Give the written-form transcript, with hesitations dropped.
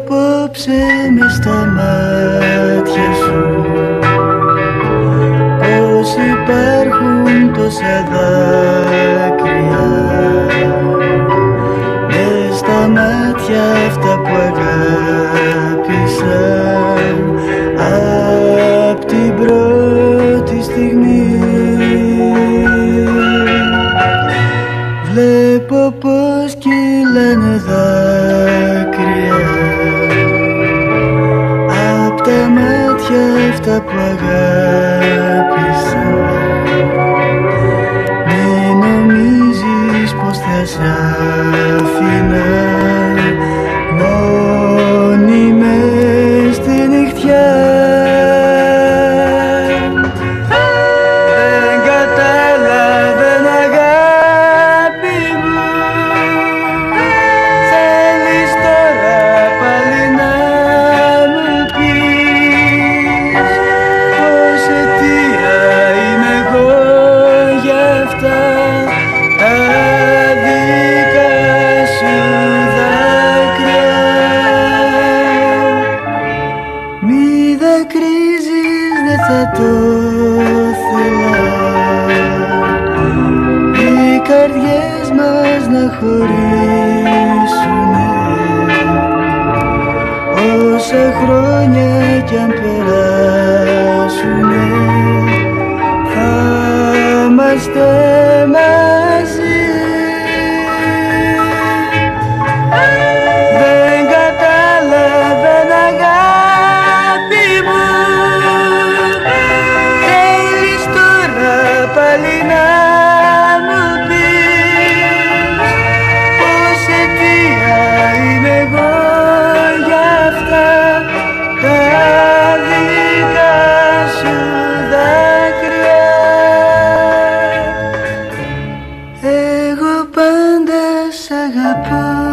απόψε μες στα μάτια σου πως υπάρχουν τόσα δάκρυα μες στα μάτια αυτά που αγάπησα απ' την πρώτη στιγμή. Βλέπω πως κυλάνε δάκρυα απ' τα μάτια αυτά που αγάπησα. Μην νομίζεις πως θα σ' αφήνα μόνη μες στη νυχτιά. Δεν κατάλαβεν αγάπη μου, θέλεις τώρα πάλι να μου πεις πως αιτία είμαι εγώ για αυτά τα δικά σου δάκρυα. Μη δακρύζεις, δεν θα το θέλα οι καρδιές μας να χωρίσουνε όσα χρόνια κι αν περάσουνε θα είμαστε μαζί. Δεν κατάλαβεν αγάπη μου, θέλεις τώρα πάλι να μου πεις πως αιτία είμαι εγώ για αυτά τα δικά σου δάκρυα. Εγώ πάντα σ' αγαπώ.